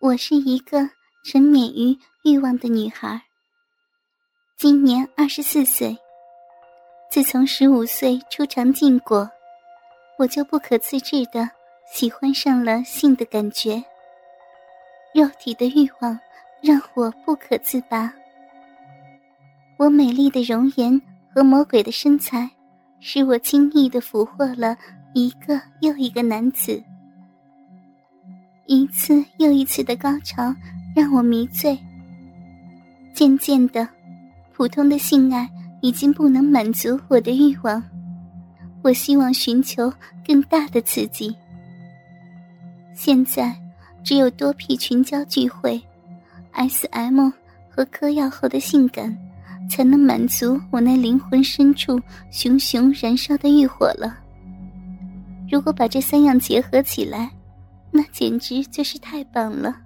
我是一个沉湎于欲望的女孩，今年24岁。自从15岁初尝禁果，我就不可自制地喜欢上了性的感觉。肉体的欲望让我不可自拔。我美丽的容颜和魔鬼的身材，使我轻易地俘获了一个又一个男子。一次又一次的高潮让我迷醉。渐渐的，普通的性爱已经不能满足我的欲望，我希望寻求更大的刺激。现在只有多批群交聚会、SM 和嗑药后的性感，才能满足我那灵魂深处熊熊燃烧的欲火了。如果把这3样结合起来，那简直就是太棒了。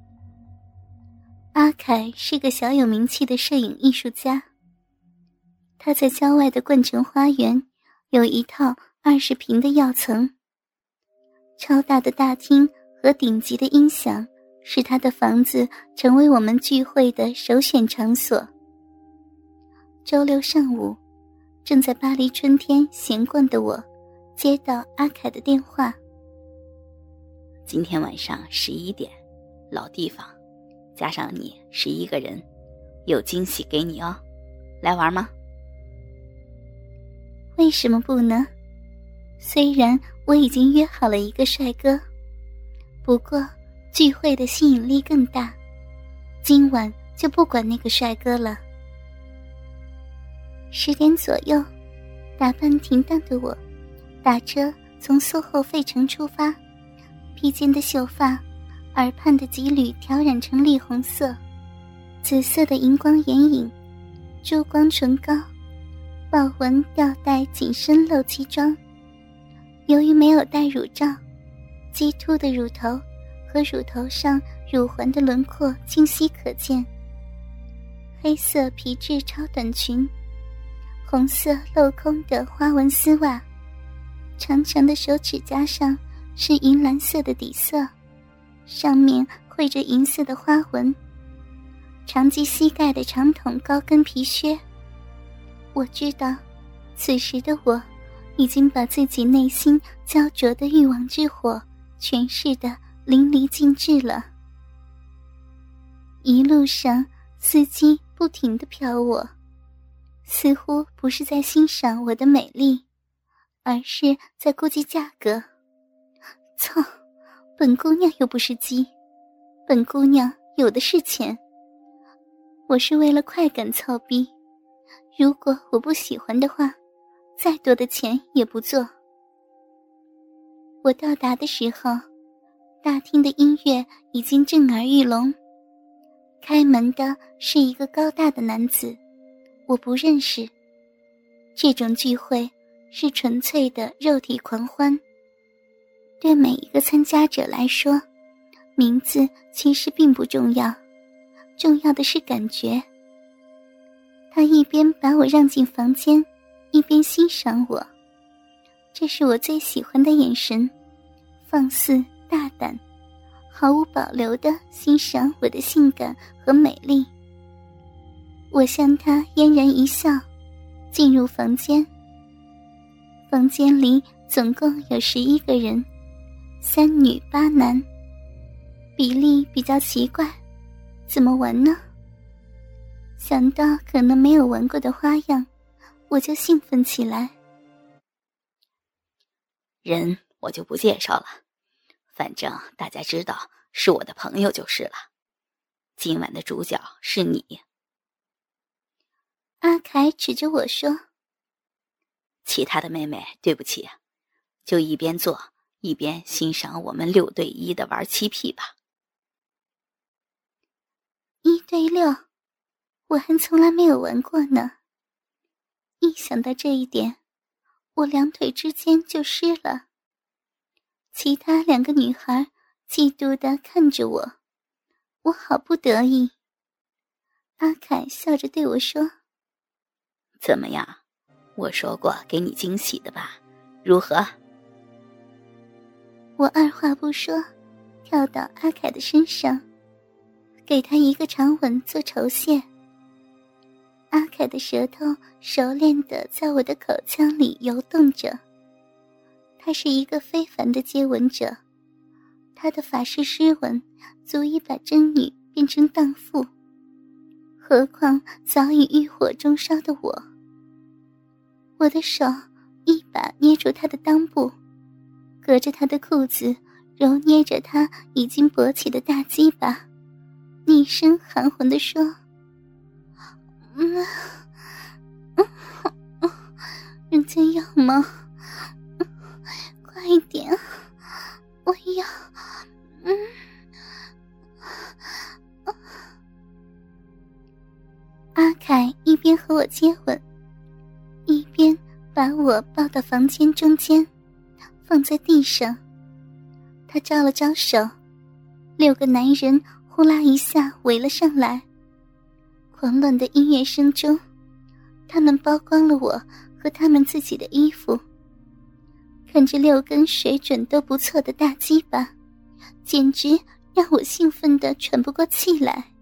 阿凯是个小有名气的摄影艺术家，他在郊外的冠城花园有一套20平的药层，超大的大厅和顶级的音响使他的房子成为我们聚会的首选场所。周六上午，正在巴黎春天闲逛的我接到阿凯的电话。 今天晚上11点，老地方，加上你11个人，有惊喜给你哦，来玩吗？ 为什么不呢？虽然我已经约好了一个帅哥，不过聚会的吸引力更大，今晚就不管那个帅哥了。10点左右，打扮停当的我打车从苏后费城出发，披肩的秀发，耳畔的几缕调染成栗红色，紫色的荧光眼影，珠光唇膏，豹纹吊带紧身露脐装。由于没有戴乳罩，鸡突的乳头和乳头上乳环的轮廓清晰可见。黑色皮质超短裙，红色镂空的花纹丝袜，长长的手指甲上是银蓝色的底色，上面绘着银色的花纹，长及膝盖的长筒高跟皮靴。我知道，此时的我已经把自己内心焦灼的欲望之火诠释得淋漓尽致了。一路上，司机不停地瞟我，似乎不是在欣赏我的美丽，而是在估计价格。操，本姑娘又不是鸡，本姑娘有的是钱。我是为了快感操逼，如果我不喜欢的话，再多的钱也不做。我到达的时候，大厅的音乐已经震耳欲聋。开门的是一个高大的男子，我不认识。这种聚会是纯粹的肉体狂欢。对每一个参加者来说，名字其实并不重要，重要的是感觉。他一边把我让进房间，一边欣赏我，这是我最喜欢的眼神，放肆大胆，毫无保留地欣赏我的性感和美丽。我向他嫣然一笑，进入房间。房间里总共有11个人，3女8男，比例比较奇怪，怎么玩呢？想到可能没有玩过的花样，我就兴奋起来。 人我就不介绍了，反正大家知道是我的朋友就是了。今晚的主角是你。 阿凯指着我说， 其他的妹妹对不起，就一边做一边欣赏我们6对1的玩七屁吧。 1对6，我还从来没有玩过呢。一想到这一点，我两腿之间就湿了。其他2个女孩嫉妒地看着我，我好不得意。阿凯笑着对我说， 怎么样，我说过给你惊喜的吧，如何？ 我二话不说， 跳到阿凯的身上，给他一个长吻做酬谢。阿凯的舌头熟练地在我的口腔里游动着，他是一个非凡的接吻者，他的法式诗吻足以把真女变成荡妇，何况早已欲火中烧的我。我的手一把捏住他的裆部，隔着他的裤子揉捏着他已经勃起的大鸡巴，厉声含混地说：人家要吗？快一点，我要。阿凯一边和我接吻，一边把我抱到房间中间，放在地上。他招了招手，6个男人呼啦一下围了上来。狂乱的音乐声中，他们剥光了我和他们自己的衣服，看着6根水准都不错的大鸡巴，简直让我兴奋得喘不过气来。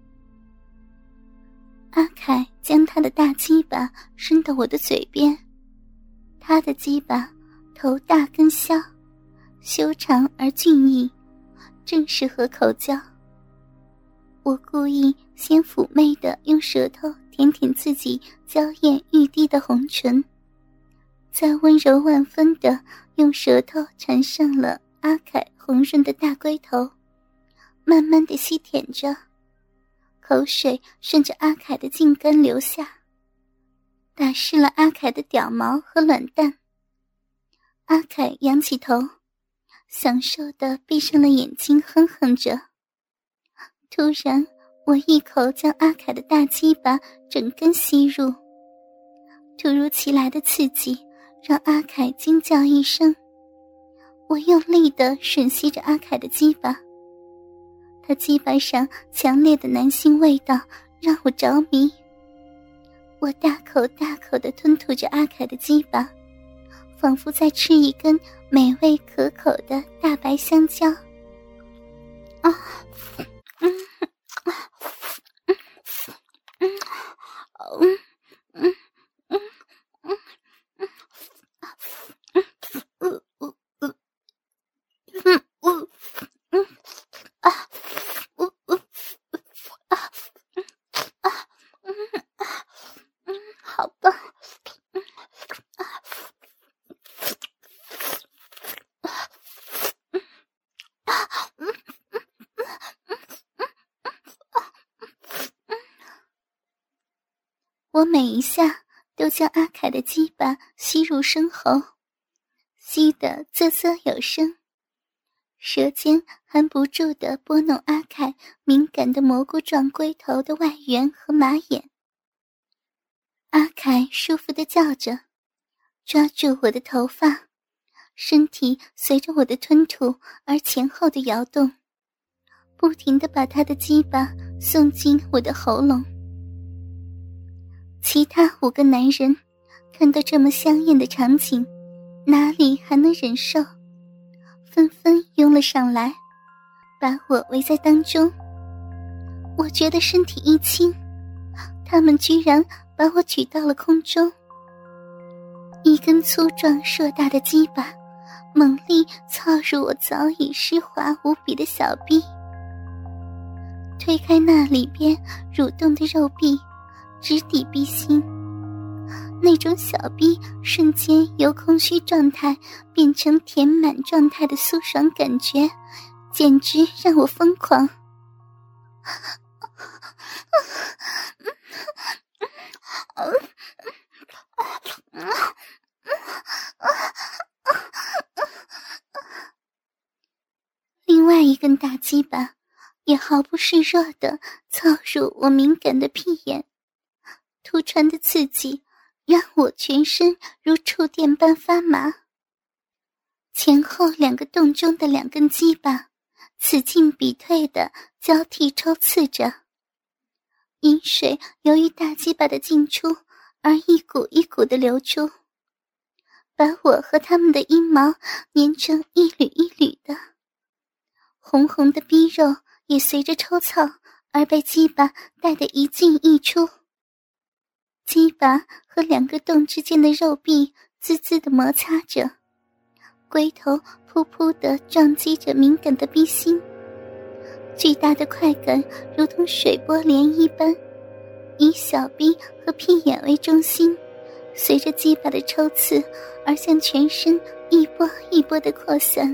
阿凯将他的大鸡巴伸到我的嘴边，他的鸡巴头大根削，修长而俊逸，正适合口交。我故意先妩媚地用舌头舔舔自己娇艳欲滴的红唇，再温柔万分地用舌头缠上了阿凯红润的大龟头，慢慢地吸舔着，口水顺着阿凯的茎干流下，打湿了阿凯的屌毛和卵蛋。阿凯仰起头，享受地闭上了眼睛，哼哼着。突然，我一口将阿凯的大鸡巴整根吸入，突如其来的刺激让阿凯惊叫一声。我用力地吮吸着阿凯的鸡巴，他鸡巴上强烈的男性味道让我着迷。我大口大口地吞吐着阿凯的鸡巴，仿佛在吃一根美味可口的大白香蕉。好棒！我每一下都将阿凯的鸡巴吸入深喉，吸得啧啧有声，舌尖还不住地拨弄阿凯敏感的蘑菇状龟头的外缘和马眼。阿凯舒服地叫着，抓住我的头发，身体随着我的吞吐而前后的摇动，不停地把他的鸡巴送进我的喉咙。其他5个男人看到这么香艳的场景，哪里还能忍受，纷纷拥了上来，把我围在当中。我觉得身体一轻，他们居然把我举到了空中。一根粗壮硕大的鸡巴猛力操入我早已湿滑无比的小臂，推开那里边蠕动的肉壁，直抵逼心。那种小臂瞬间由空虚状态变成填满状态的酥爽感觉，简直让我疯狂。另外一根大鸡巴也毫不示弱地操入我敏感的屁眼，突传的刺激让我全身如触电般发麻。前后2个洞中的2根鸡巴此进彼退地交替抽刺着，饮水由于大鸡巴的进出而一股一股地流出，把我和他们的阴毛粘成一缕一缕的。 红红的逼肉也随着抽草而被鸡巴带得一进一出。鸡巴和2个洞之间的肉壁滋滋地摩擦着，龟头噗噗地撞击着敏感的逼心，巨大的快感如同水波涟漪般，以小臂和屁眼为中心，随着鸡巴的抽刺而向全身一波一波地扩散。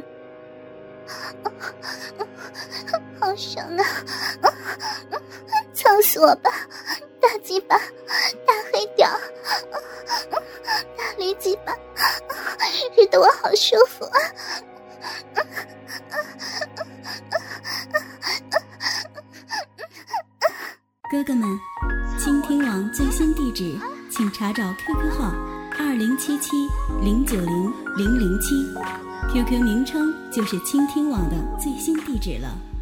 好爽啊！操死我吧！大鸡巴，大黑屌，大驴鸡巴，日得我好舒服啊！ 哥哥们，倾听网最新地址，请查找 QQ 号2077090007，QQ 名称就是倾听网的最新地址了。